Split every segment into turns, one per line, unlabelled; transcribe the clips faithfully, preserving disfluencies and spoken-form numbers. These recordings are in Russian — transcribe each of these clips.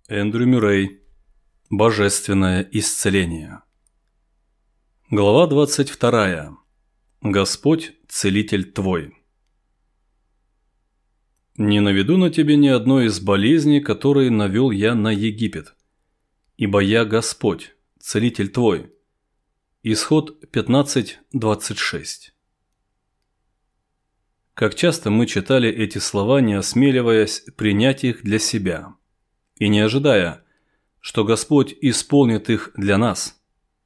Эндрю Мюррей. Божественное исцеление. Глава двадцать вторая. Господь – целитель твой. «Не наведу на тебе ни одной из болезней, которые навел я на Египет, ибо я Господь, целитель твой». Исход пятнадцать двадцать шесть. Как часто мы читали эти слова, не осмеливаясь принять их для себя и не ожидая, что Господь исполнит их для нас.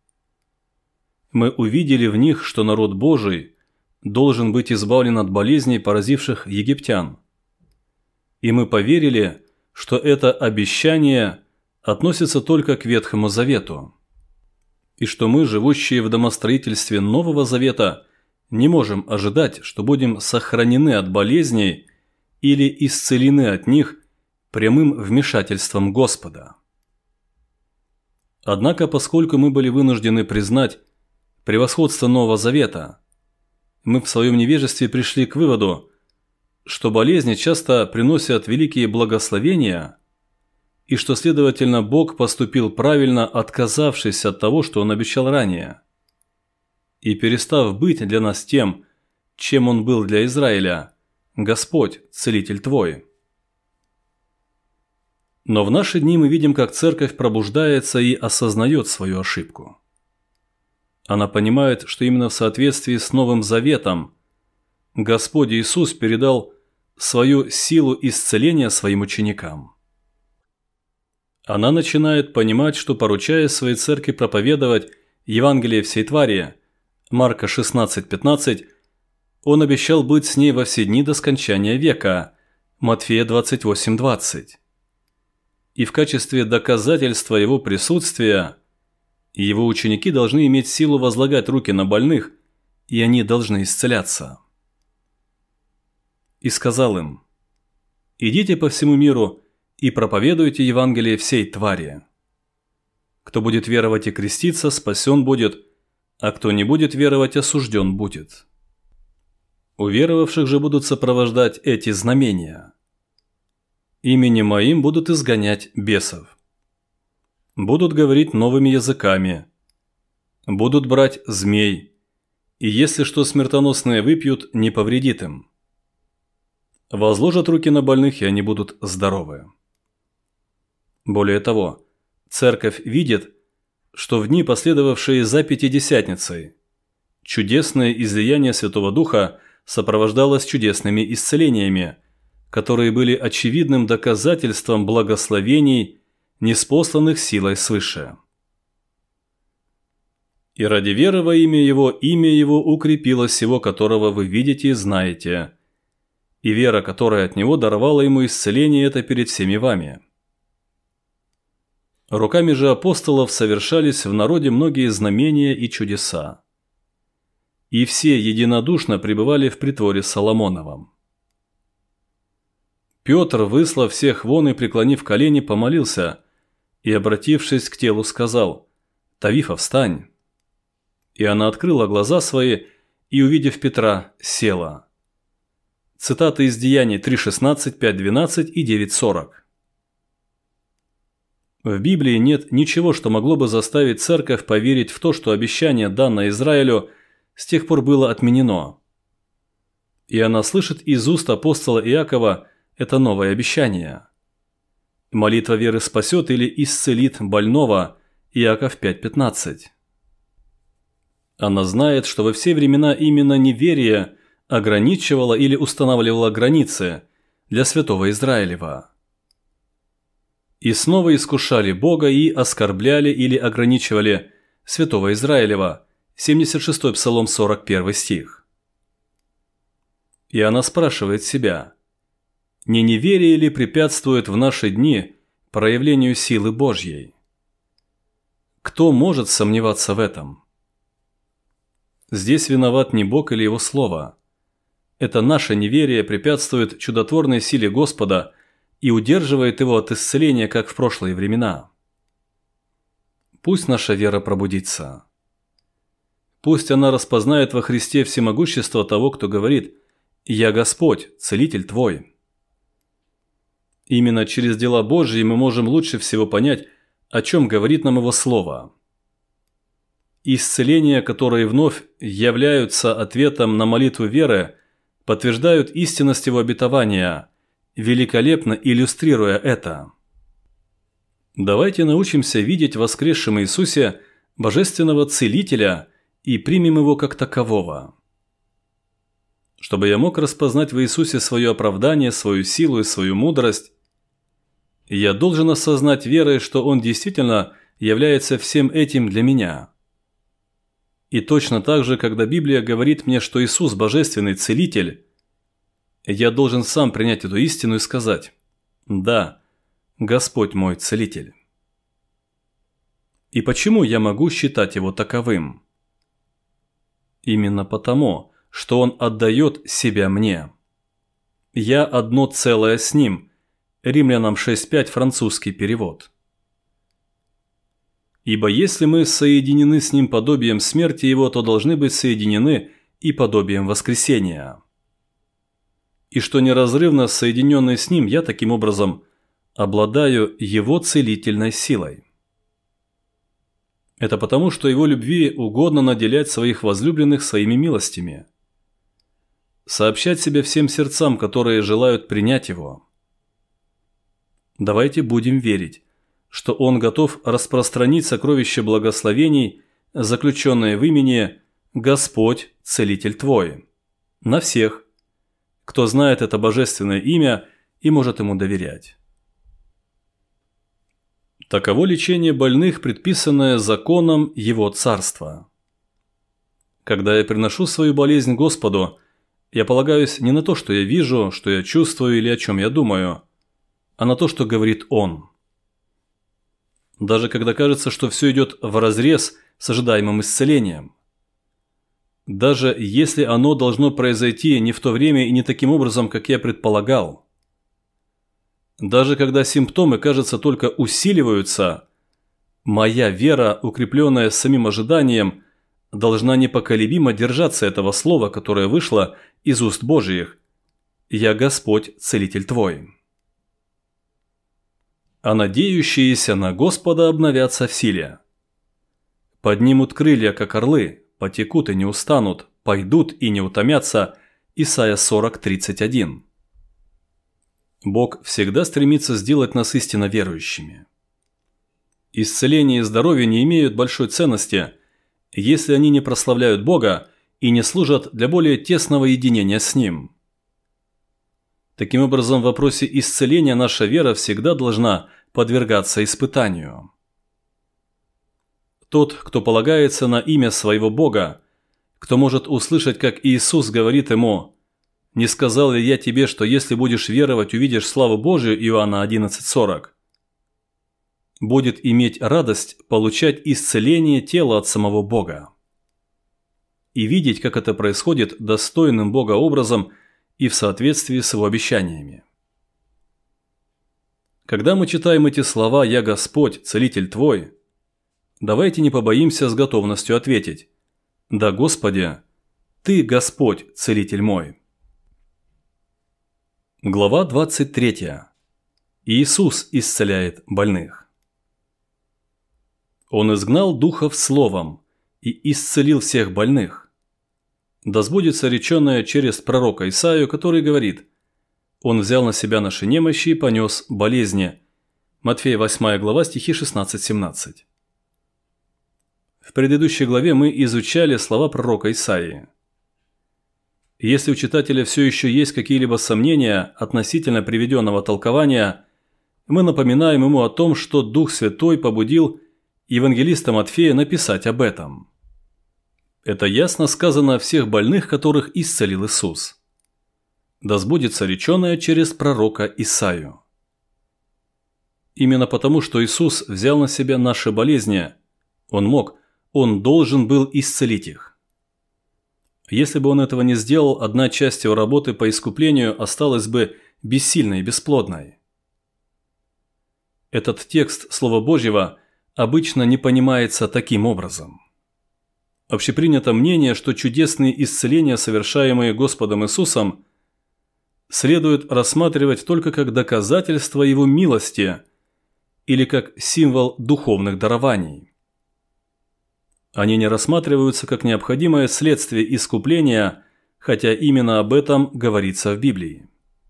Мы увидели в них, что народ Божий должен быть избавлен от болезней, поразивших египтян. И мы поверили, что это обещание относится только к Ветхому Завету, и что мы, живущие в домостроительстве Нового Завета, не можем ожидать, что будем сохранены от болезней или исцелены от них прямым вмешательством Господа. Однако, поскольку мы были вынуждены признать превосходство Нового Завета, мы в своем невежестве пришли к выводу, что болезни часто приносят великие благословения и что, следовательно, Бог поступил правильно, отказавшись от того, что Он обещал ранее, и перестав быть для нас тем, чем Он был для Израиля – Господь, целитель твой. Но в наши дни мы видим, как Церковь пробуждается и осознает свою ошибку. Она понимает, что именно в соответствии с Новым Заветом Господь Иисус передал свою силу исцеления своим ученикам. Она начинает понимать, что, поручая своей Церкви проповедовать Евангелие всей твари, Марка шестнадцать пятнадцать, Он обещал быть с ней во все дни до скончания века, Матфея двадцать восемь двадцать. И в качестве доказательства Его присутствия Его ученики должны иметь силу возлагать руки на больных, и они должны исцеляться. И сказал им: «Идите по всему миру и проповедуйте Евангелие всей твари. Кто будет веровать и креститься, спасен будет, а кто не будет веровать, осужден будет. Уверовавших же будут сопровождать эти знамения. Именем Моим будут изгонять бесов. Будут говорить новыми языками. Будут брать змей. И если что смертоносное выпьют, не повредит им. Возложат руки на больных, и они будут здоровы». Более того, Церковь видит, что в дни, последовавшие за Пятидесятницей, чудесное излияние Святого Духа сопровождалось чудесными исцелениями, которые были очевидным доказательством благословений, ниспосланных силой свыше. «И ради веры во имя Его, имя Его укрепило сего, которого вы видите и знаете, и вера, которая от Него даровала Ему исцеление это перед всеми вами». Руками же апостолов совершались в народе многие знамения и чудеса. И все единодушно пребывали в притворе Соломоновом. Петр, выслав всех вон и преклонив колени, помолился и, обратившись к телу, сказал: «Тавифа, встань». И она открыла глаза свои и, увидев Петра, села. Цитаты из Деяний три шестнадцать, пять двенадцать и девять сорок. В Библии нет ничего, что могло бы заставить Церковь поверить в то, что обещание, данное Израилю, с тех пор было отменено. И она слышит из уст апостола Иакова это новое обещание. Молитва веры спасет или исцелит больного, Иаков пять пятнадцать. Она знает, что во все времена именно неверие ограничивало или устанавливало границы для святого Израилева. И снова искушали Бога и оскорбляли или ограничивали святого Израилева, семьдесят шестой Псалом, сорок первый стих. И она спрашивает себя: не неверие ли препятствует в наши дни проявлению силы Божьей? Кто может сомневаться в этом? Здесь виноват не Бог или Его Слово. Это наше неверие препятствует чудотворной силе Господа и удерживает Его от исцеления, как в прошлые времена. Пусть наша вера пробудится. Пусть она распознает во Христе всемогущество того, кто говорит: «Я Господь, целитель твой». Именно через дела Божьи мы можем лучше всего понять, о чем говорит нам Его Слово. Исцеления, которые вновь являются ответом на молитву веры, подтверждают истинность Его обетования, великолепно иллюстрируя это. Давайте научимся видеть в воскресшем Иисусе Божественного Целителя и примем Его как такового. Чтобы я мог распознать в Иисусе свое оправдание, свою силу и свою мудрость, я должен осознать верой, что Он действительно является всем этим для меня. И точно так же, когда Библия говорит мне, что Иисус – Божественный Целитель, я должен сам принять эту истину и сказать: «Да, Господь мой Целитель». И почему я могу считать Его таковым? Именно потому, что Он отдает себя мне. Я одно целое с Ним. Римлянам шесть пять, французский перевод. Ибо если мы соединены с Ним подобием смерти Его, то должны быть соединены и подобием воскресения. И что неразрывно соединенный с Ним, я таким образом обладаю Его целительной силой. Это потому, что Его любви угодно наделять своих возлюбленных своими милостями, сообщать себе всем сердцам, которые желают принять Его. Давайте будем верить, что Он готов распространить сокровища благословений, заключенные в имени «Господь, Целитель твой», на всех, кто знает это божественное имя и может Ему доверять. Таково лечение больных, предписанное законом Его Царства. Когда я приношу свою болезнь Господу, я полагаюсь не на то, что я вижу, что я чувствую или о чем я думаю, а на то, что говорит Он. Даже когда кажется, что все идет вразрез с ожидаемым исцелением. Даже если оно должно произойти не в то время и не таким образом, как я предполагал. Даже когда симптомы, кажется, только усиливаются, моя вера, укрепленная самим ожиданием, должна непоколебимо держаться этого слова, которое вышло из уст Божиих: «Я Господь, Целитель твой». А надеющиеся на Господа обновятся в силе. Поднимут крылья, как орлы, потекут и не устанут, пойдут и не утомятся. Исайя сорок тридцать один. Бог всегда стремится сделать нас истинно верующими. Исцеление и здоровье не имеют большой ценности, если они не прославляют Бога и не служат для более тесного единения с Ним. Таким образом, в вопросе исцеления наша вера всегда должна подвергаться испытанию. Тот, кто полагается на имя своего Бога, кто может услышать, как Иисус говорит ему: «Не сказал ли я тебе, что если будешь веровать, увидишь славу Божию» Иоанна одиннадцать сорок, будет иметь радость получать исцеление тела от самого Бога. И видеть, как это происходит достойным Бога образом и в соответствии с Его обещаниями. Когда мы читаем эти слова «Я Господь, Целитель твой», давайте не побоимся с готовностью ответить: «Да, Господи, Ты Господь, Целитель мой». Глава двадцать третья. Иисус исцеляет больных. Он изгнал духов словом и исцелил всех больных. Да сбудется реченное через пророка Исаию, который говорит: «Он взял на себя наши немощи и понес болезни». Матфея восьмая глава, стихи шестнадцать семнадцать. В предыдущей главе мы изучали слова пророка Исаии. Если у читателя все еще есть какие-либо сомнения относительно приведенного толкования, мы напоминаем ему о том, что Дух Святой побудил евангелиста Матфея написать об этом. Это ясно сказано о всех больных, которых исцелил Иисус. Да сбудется реченое через пророка Исаию. Именно потому, что Иисус взял на себя наши болезни, Он мог, Он должен был исцелить их. Если бы Он этого не сделал, одна часть Его работы по искуплению осталась бы бессильной и бесплодной. Этот текст Слова Божьего обычно не понимается таким образом. Общепринято мнение, что чудесные исцеления, совершаемые Господом Иисусом, следует рассматривать только как доказательство Его милости или как символ духовных дарований. Они не рассматриваются как необходимое следствие искупления, хотя именно об этом говорится в Библии.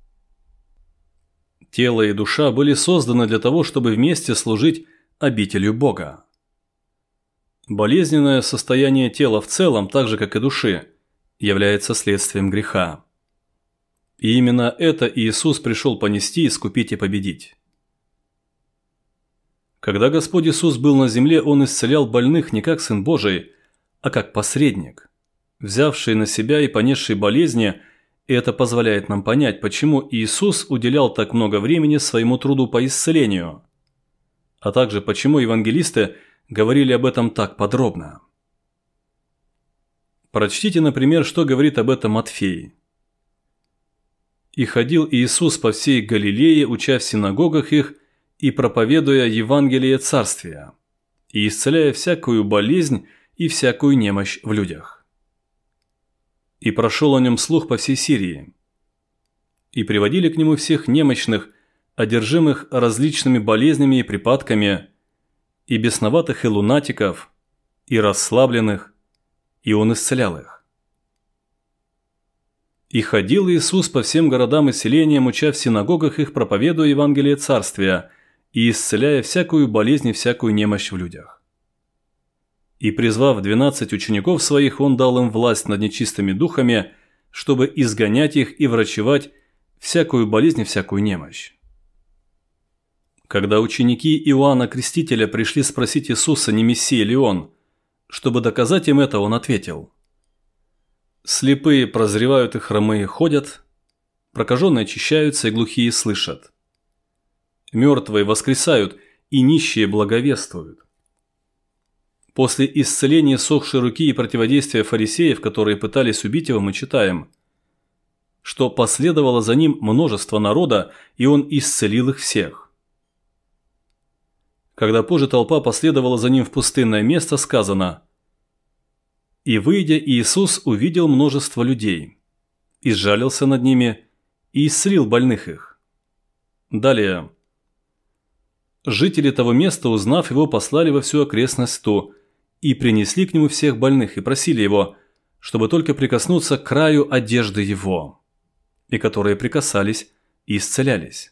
Тело и душа были созданы для того, чтобы вместе служить обителью Бога. Болезненное состояние тела в целом, так же как и души, является следствием греха. И именно это Иисус пришел понести, искупить и победить. Когда Господь Иисус был на земле, Он исцелял больных не как Сын Божий, а как посредник, взявший на себя и понесший болезни, и это позволяет нам понять, почему Иисус уделял так много времени своему труду по исцелению, а также почему евангелисты говорили об этом так подробно. Прочтите, например, что говорит об этом Матфей. «И ходил Иисус по всей Галилее, уча в синагогах их и проповедуя Евангелие Царствия, и исцеляя всякую болезнь и всякую немощь в людях. И прошел о нем слух по всей Сирии. И приводили к нему всех немощных, одержимых различными болезнями и припадками, и бесноватых и лунатиков, и расслабленных, и он исцелял их. И ходил Иисус по всем городам и селениям, уча в синагогах их, проповедуя Евангелие Царствия, и исцеляя всякую болезнь и всякую немощь в людях. И, призвав двенадцать учеников своих, Он дал им власть над нечистыми духами, чтобы изгонять их и врачевать всякую болезнь и всякую немощь. Когда ученики Иоанна Крестителя пришли спросить Иисуса, не Мессия ли Он, чтобы доказать им это, Он ответил: «Слепые прозревают и хромые ходят, прокаженные очищаются и глухие слышат. Мертвые воскресают и нищие благовествуют». После исцеления сохшей руки и противодействия фарисеев, которые пытались убить его, мы читаем, что последовало за ним множество народа, и он исцелил их всех. Когда позже толпа последовала за ним в пустынное место, сказано: «И выйдя, Иисус увидел множество людей, и сжалился над ними, и исцелил больных их». Далее. «Жители того места, узнав его, послали во всю окрестность ту, и принесли к нему всех больных, и просили его, чтобы только прикоснуться к краю одежды его, и которые прикасались и исцелялись».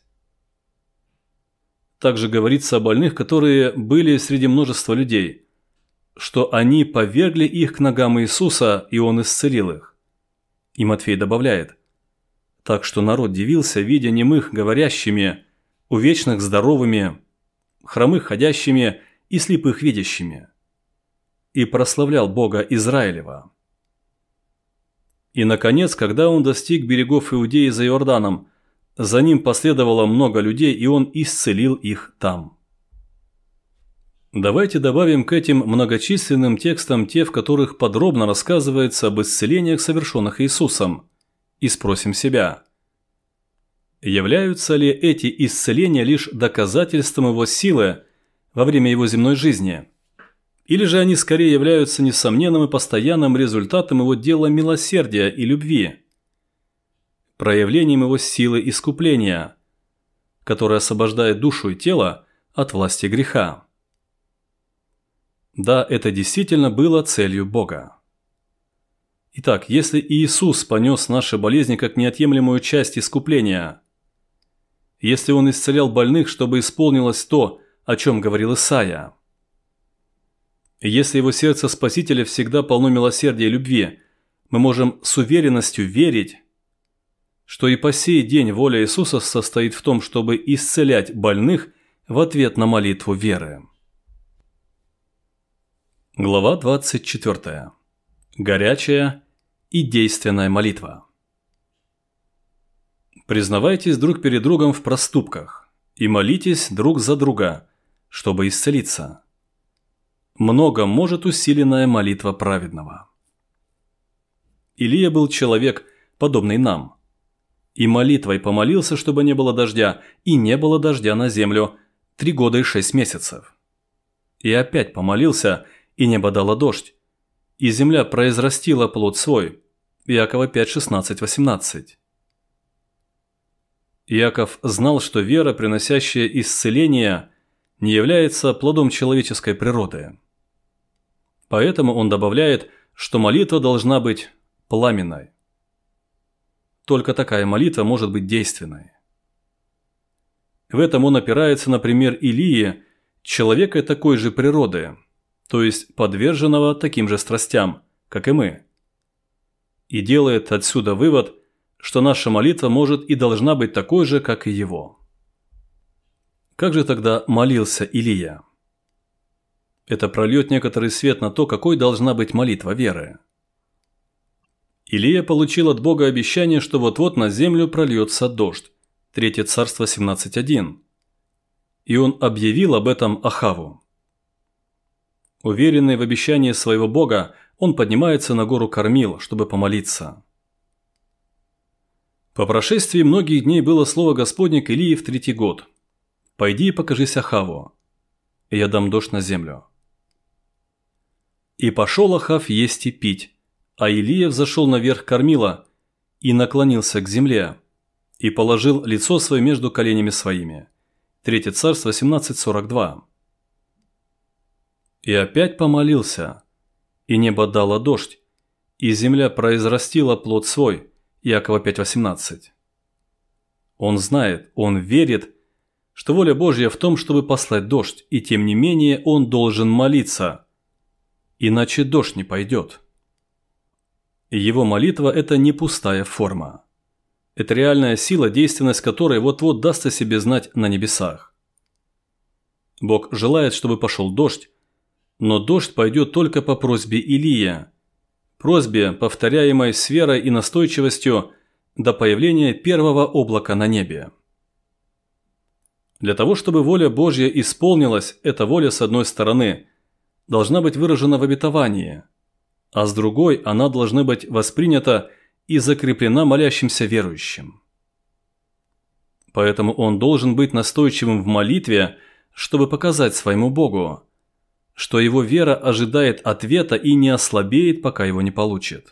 Также говорится о больных, которые были среди множества людей, что они повергли их к ногам Иисуса, и Он исцелил их. И Матфей добавляет: «Так что народ дивился, видя немых говорящими, увечных здоровыми, хромых ходящими и слепых видящими, и прославлял Бога Израилева». И, наконец, когда он достиг берегов Иудеи за Иорданом, за ним последовало много людей, и он исцелил их там. Давайте добавим к этим многочисленным текстам те, в которых подробно рассказывается об исцелениях, совершенных Иисусом, и спросим себя: являются ли эти исцеления лишь доказательством Его силы во время Его земной жизни? Или же они скорее являются несомненным и постоянным результатом Его дела милосердия и любви, проявлением Его силы искупления, которая освобождает душу и тело от власти греха? Да, это действительно было целью Бога. Итак, если Иисус понес наши болезни как неотъемлемую часть искупления, если Он исцелял больных, чтобы исполнилось то, о чем говорил Исайя, если Его сердце Спасителя всегда полно милосердия и любви, мы можем с уверенностью верить, что и по сей день воля Иисуса состоит в том, чтобы исцелять больных в ответ на молитву веры. Глава двадцать четвёртая. Горячая и действенная молитва. Признавайтесь друг перед другом в проступках и молитесь друг за друга, чтобы исцелиться. Много может усиленная молитва праведного. Илия был человек, подобный нам, и молитвой помолился, чтобы не было дождя, и не было дождя на землю три года и шесть месяцев. И опять помолился, и небо дало дождь, и земля произрастила плод свой. Иакова пять, шестнадцать, восемнадцать. Иаков знал, что вера, приносящая исцеление, не является плодом человеческой природы. Поэтому он добавляет, что молитва должна быть пламенной. Только такая молитва может быть действенной. В этом он опирается на пример Илии, человека такой же природы, то есть подверженного таким же страстям, как и мы. И делает отсюда вывод, что наша молитва может и должна быть такой же, как и его. Как же тогда молился Илия? Это прольет некоторый свет на то, какой должна быть молитва веры. Илия получил от Бога обещание, что вот-вот на землю прольется дождь. Третье Царство семнадцать один. И он объявил об этом Ахаву. Уверенный в обещании своего Бога, он поднимается на гору Кармил, чтобы помолиться. По прошествии многих дней было слово Господне к Илии в третий год. «Пойди и покажись Ахаву, и я дам дождь на землю». И пошел Ахав есть и пить, а Илия взошел наверх Кармила и наклонился к земле, и положил лицо свое между коленями своими. Третье Царство семнадцать сорок два. И опять помолился, и небо дало дождь, и земля произрастила плод свой. Иакова пять восемнадцать. Он знает, он верит, что воля Божья в том, чтобы послать дождь, и тем не менее он должен молиться, иначе дождь не пойдет. И его молитва – это не пустая форма. Это реальная сила, действенность которой вот-вот даст о себе знать на небесах. Бог желает, чтобы пошел дождь, но дождь пойдет только по просьбе Илия, просьбе, повторяемой с верой и настойчивостью до появления первого облака на небе. Для того, чтобы воля Божья исполнилась, эта воля, с одной стороны, должна быть выражена в обетовании, а с другой она должна быть воспринята и закреплена молящимся верующим. Поэтому он должен быть настойчивым в молитве, чтобы показать своему Богу, что его вера ожидает ответа и не ослабеет, пока его не получит.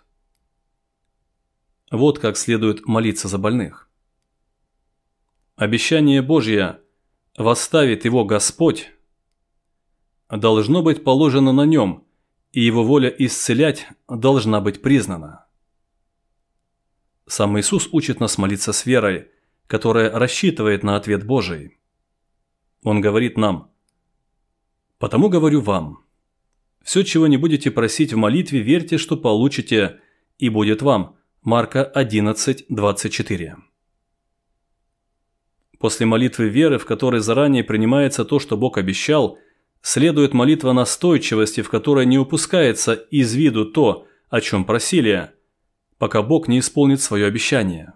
Вот как следует молиться за больных. Обещание Божье «восставит его Господь» должно быть положено на нем, и его воля исцелять должна быть признана. Сам Иисус учит нас молиться с верой, которая рассчитывает на ответ Божий. Он говорит нам: «Потому говорю вам, все, чего не будете просить в молитве, верьте, что получите, и будет вам». Марка одиннадцать двадцать четыре. После молитвы веры, в которой заранее принимается то, что Бог обещал, следует молитва настойчивости, в которой не упускается из виду то, о чем просили, пока Бог не исполнит свое обещание.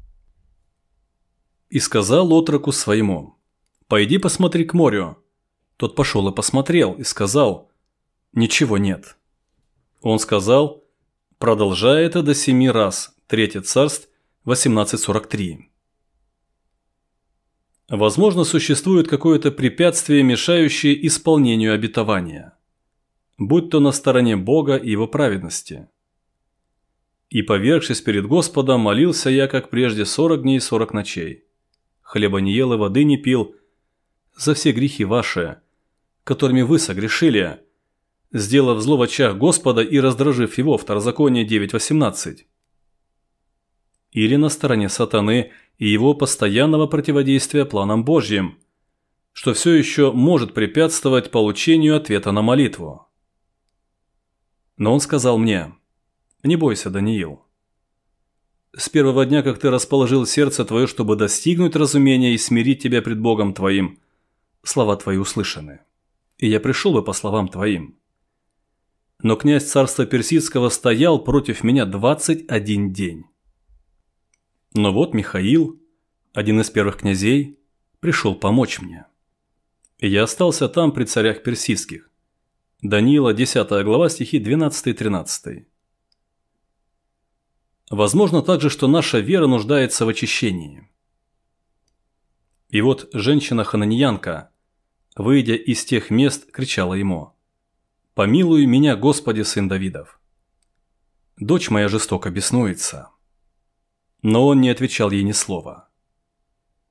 «И сказал отроку своему: пойди посмотри к морю. Тот пошел и посмотрел, и сказал: ничего нет. Он сказал: продолжай это до семи раз. Третье Царств восемнадцать сорок три. Возможно, существует какое-то препятствие, мешающее исполнению обетования, будь то на стороне Бога и его праведности. И, повергшись перед Господом, молился я, как прежде, сорок дней и сорок ночей. Хлеба не ел и воды не пил за все грехи ваши, которыми вы согрешили, сделав зло в очах Господа и раздражив его. Второзаконие девять восемнадцать. Или на стороне сатаны и его постоянного противодействия планам Божьим, что все еще может препятствовать получению ответа на молитву. Но он сказал мне: не бойся, Даниил. С первого дня, как ты расположил сердце твое, чтобы достигнуть разумения и смирить тебя пред Богом твоим, слова твои услышаны, и я пришел бы по словам твоим. Но князь царства Персидского стоял против меня двадцать один день. Но вот Михаил, один из первых князей, пришел помочь мне. И я остался там при царях персидских. Даниила, десятая глава, стихи двенадцатый и тринадцатый. Возможно также, что наша вера нуждается в очищении. И вот женщина-хананеянка, выйдя из тех мест, кричала ему: «Помилуй меня, Господи, сын Давидов! Дочь моя жестоко беснуется». Но он не отвечал ей ни слова.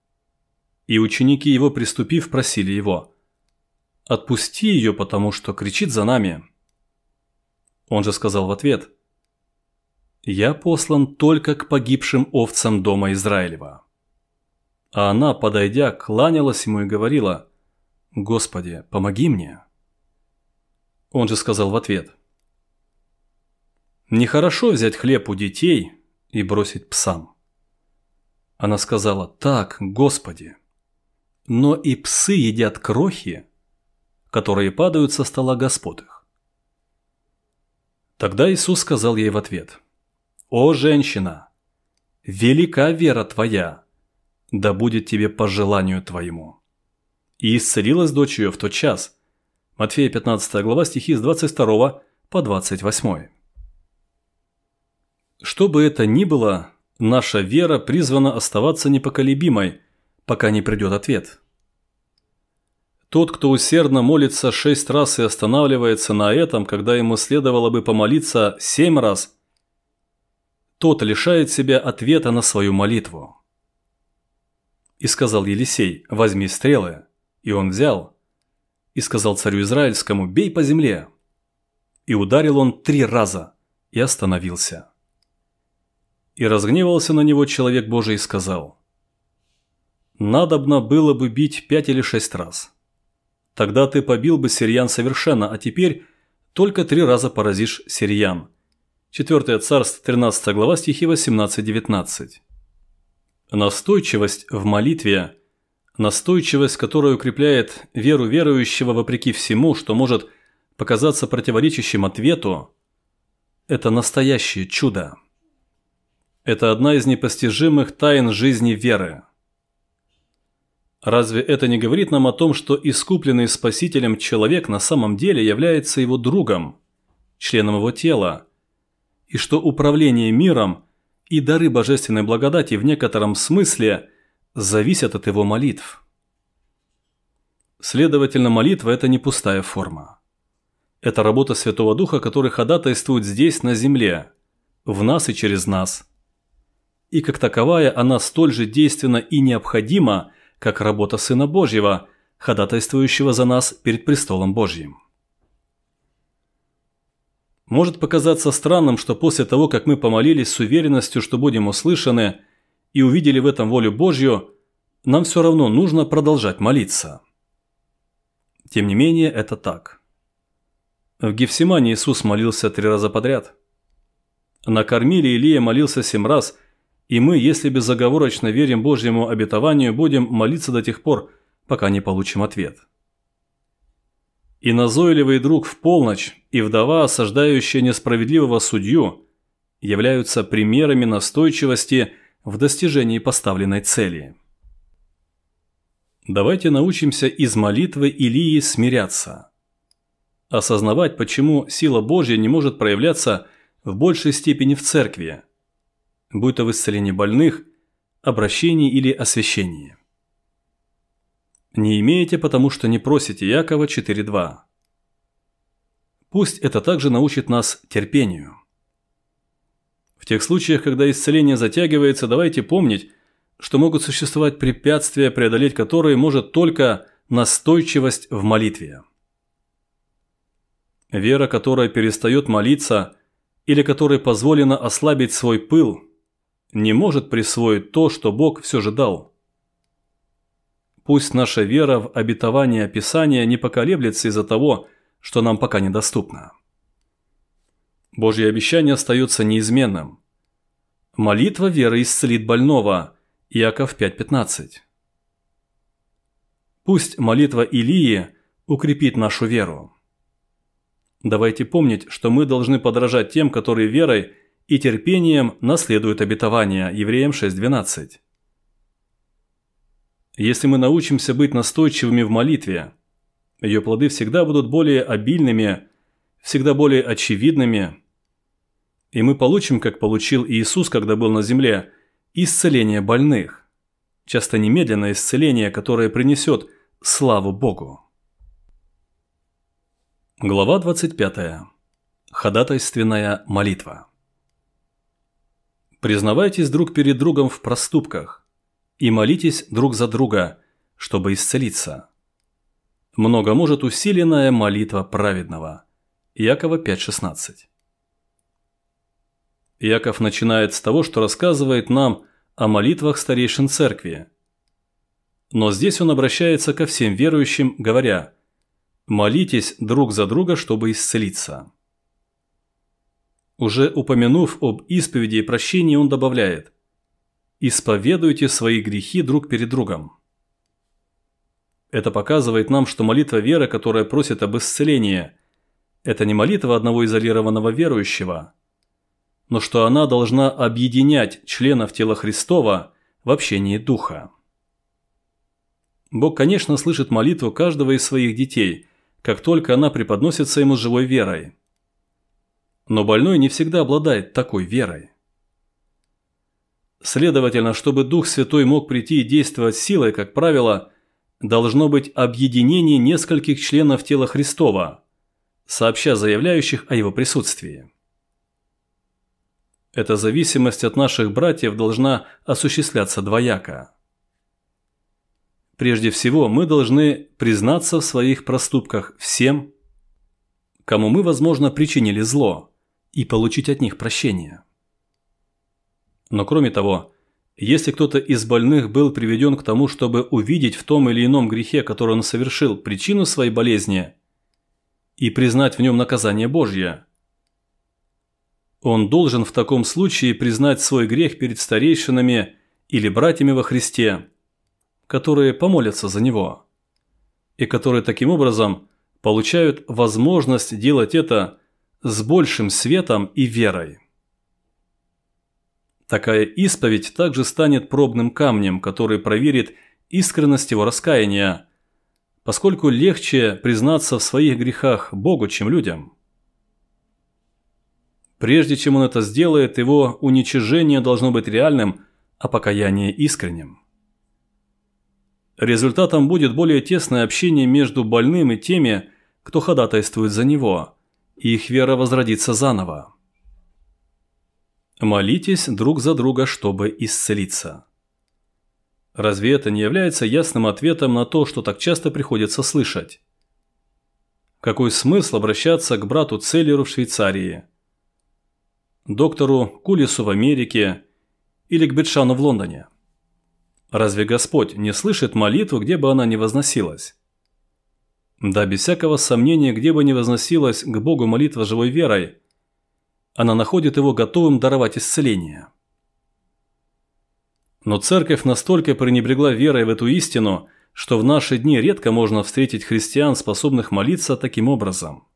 И ученики его, приступив, просили его: «Отпусти ее, потому что кричит за нами». Он же сказал в ответ: «Я послан только к погибшим овцам дома Израилева». А она, подойдя, кланялась ему и говорила: «Господи, помоги мне». Он же сказал в ответ: «Нехорошо взять хлеб у детей и бросить псам». Она сказала: «Так, Господи, но и псы едят крохи, которые падают со стола господ их». Тогда Иисус сказал ей в ответ: «О, женщина, велика вера твоя, да будет тебе по желанию твоему». И исцелилась дочь ее в тот час. Матфея пятнадцатая глава, стихи с двадцать второго по двадцать восьмой. Что бы это ни было, наша вера призвана оставаться непоколебимой, пока не придет ответ. Тот, кто усердно молится шесть раз и останавливается на этом, когда ему следовало бы помолиться семь раз, тот лишает себя ответа на свою молитву. И сказал Елисей: «Возьми стрелы». И он взял. И сказал царю Израильскому: «Бей по земле». И ударил он три раза, и остановился. И разгневался на него человек Божий и сказал: «Надобно было бы бить пять или шесть раз. Тогда ты побил бы сириян совершенно, а теперь только три раза поразишь сириян». четвёртое Царств, тринадцатая глава, стихи восемнадцать-девятнадцать. Настойчивость в молитве, настойчивость, которая укрепляет веру верующего вопреки всему, что может показаться противоречащим ответу, это настоящее чудо. Это одна из непостижимых тайн жизни веры. Разве это не говорит нам о том, что искупленный Спасителем человек на самом деле является его другом, членом его тела, и что управление миром и дары божественной благодати в некотором смысле зависят от его молитв? Следовательно, молитва – это не пустая форма. Это работа Святого Духа, который ходатайствует здесь, на земле, в нас и через нас. И как таковая она столь же действенна и необходима, как работа Сына Божьего, ходатайствующего за нас перед престолом Божьим. Может показаться странным, что после того, как мы помолились с уверенностью, что будем услышаны, и увидели в этом волю Божью, нам все равно нужно продолжать молиться. Тем не менее, это так. В Гефсимане Иисус молился три раза подряд. На Кормиле Илия молился семь раз, и мы, если безоговорочно верим Божьему обетованию, будем молиться до тех пор, пока не получим ответ. И назойливый друг в полночь, и вдова, осаждающая несправедливого судью, являются примерами настойчивости в достижении поставленной цели. Давайте научимся из молитвы Илии смиряться. Осознавать, почему сила Божья не может проявляться в большей степени в церкви, будь то в исцелении больных, обращении или освящении. Не имеете, потому что не просите. Иакова четыре два. Пусть это также научит нас терпению. В тех случаях, когда исцеление затягивается, давайте помнить, что могут существовать препятствия, преодолеть которые может только настойчивость в молитве. Вера, которая перестает молиться или которой позволено ослабить свой пыл, не может присвоить то, что Бог все же дал. Пусть наша вера в обетование Писания не поколеблется из-за того, что нам пока недоступно. Божье обещание остается неизменным. Молитва веры исцелит больного. Иаков пять пятнадцать. Пусть молитва Илии укрепит нашу веру. Давайте помнить, что мы должны подражать тем, которые верой и терпением наследуют обетование. Евреям шесть двенадцать. Если мы научимся быть настойчивыми в молитве, ее плоды всегда будут более обильными, всегда более очевидными, и мы получим, как получил Иисус, когда был на земле, исцеление больных, часто немедленное исцеление, которое принесет славу Богу. Глава двадцать пятая. Ходатайственная молитва. Признавайтесь друг перед другом в проступках и молитесь друг за друга, чтобы исцелиться. Много может усиленная молитва праведного. Иакова пять шестнадцать. Иаков начинает с того, что рассказывает нам о молитвах старейшин церкви. Но здесь он обращается ко всем верующим, говоря: «Молитесь друг за друга, чтобы исцелиться». Уже упомянув об исповеди и прощении, он добавляет: «Исповедуйте свои грехи друг перед другом». Это показывает нам, что молитва веры, которая просит об исцелении, это не молитва одного изолированного верующего, но что она должна объединять членов тела Христова в общении Духа. Бог, конечно, слышит молитву каждого из своих детей, как только она преподносится ему с живой верой. Но больной не всегда обладает такой верой. Следовательно, чтобы Дух Святой мог прийти и действовать силой, как правило, должно быть объединение нескольких членов тела Христова, сообща заявляющих о его присутствии. Эта зависимость от наших братьев должна осуществляться двояко. Прежде всего, мы должны признаться в своих проступках всем, кому мы, возможно, причинили зло, и получить от них прощение. Но кроме того, если кто-то из больных был приведен к тому, чтобы увидеть в том или ином грехе, который он совершил, причину своей болезни и признать в нем наказание Божье, он должен в таком случае признать свой грех перед старейшинами или братьями во Христе, которые помолятся за него, и которые таким образом получают возможность делать это с большим светом и верой. Такая исповедь также станет пробным камнем, который проверит искренность его раскаяния, поскольку легче признаться в своих грехах Богу, чем людям. Прежде чем он это сделает, его уничижение должно быть реальным, а покаяние искренним. Результатом будет более тесное общение между больным и теми, кто ходатайствует за него, и их вера возродится заново. Молитесь друг за друга, чтобы исцелиться. Разве это не является ясным ответом на то, что так часто приходится слышать? Какой смысл обращаться к брату Целлеру в Швейцарии, доктору Кулису в Америке или к Бетшану в Лондоне? Разве Господь не слышит молитву, где бы она ни возносилась? Да, без всякого сомнения, где бы ни возносилась к Богу молитва живой верой, она находит его готовым даровать исцеление. Но церковь настолько пренебрегла верой в эту истину, что в наши дни редко можно встретить христиан, способных молиться таким образом.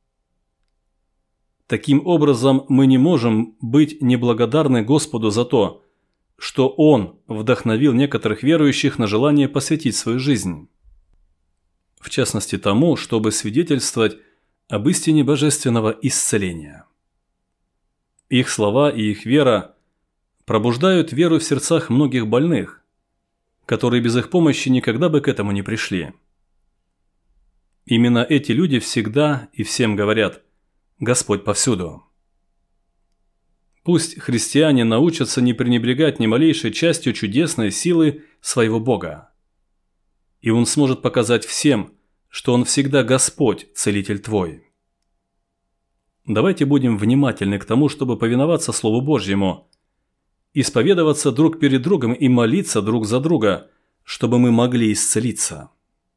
Таким образом, мы не можем быть неблагодарны Господу за то, что Он вдохновил некоторых верующих на желание посвятить свою жизнь. В частности тому, чтобы свидетельствовать об истине божественного исцеления. Их слова и их вера пробуждают веру в сердцах многих больных, которые без их помощи никогда бы к этому не пришли. Именно эти люди всегда и всем говорят: «Господь повсюду». Пусть христиане научатся не пренебрегать ни малейшей частью чудесной силы своего Бога. И Он сможет показать всем, что Он всегда Господь, Целитель твой. Давайте будем внимательны к тому, чтобы повиноваться Слову Божьему, исповедоваться друг перед другом и молиться друг за друга, чтобы мы могли исцелиться.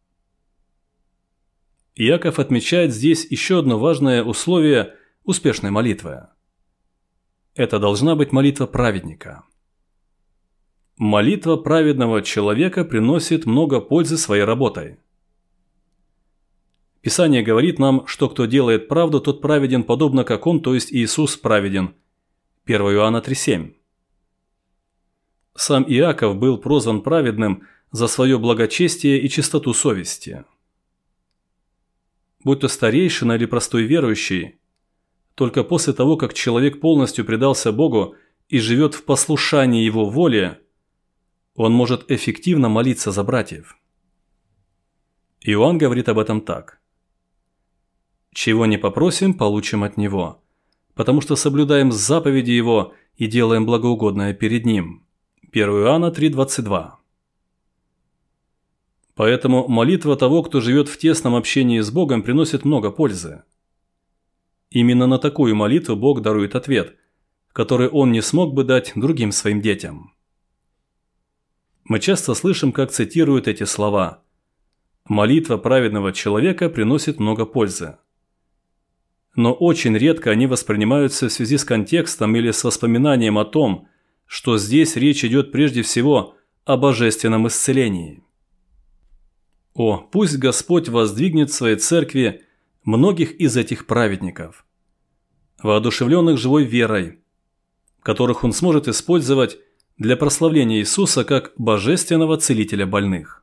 Иаков отмечает здесь еще одно важное условие успешной молитвы. Это должна быть молитва праведника. Молитва праведного человека приносит много пользы своей работой. Писание говорит нам, что кто делает правду, тот праведен, подобно как он, то есть Иисус, праведен. первое Иоанна три семь. Сам Иаков был прозван праведным за свое благочестие и чистоту совести. Будь то старейшина или простой верующий, только после того, как человек полностью предался Богу и живет в послушании Его воле, он может эффективно молиться за братьев. Иоанн говорит об этом так. «Чего не попросим, получим от Него, потому что соблюдаем заповеди Его и делаем благоугодное перед Ним». первое Иоанна три двадцать два. Поэтому молитва того, кто живет в тесном общении с Богом, приносит много пользы. Именно на такую молитву Бог дарует ответ, который Он не смог бы дать другим своим детям. Мы часто слышим, как цитируют эти слова: «Молитва праведного человека приносит много пользы». Но очень редко они воспринимаются в связи с контекстом или с воспоминанием о том, что здесь речь идет прежде всего о божественном исцелении. О, пусть Господь воздвигнет в своей церкви многих из этих праведников, воодушевленных живой верой, которых Он сможет использовать для прославления Иисуса как божественного целителя больных.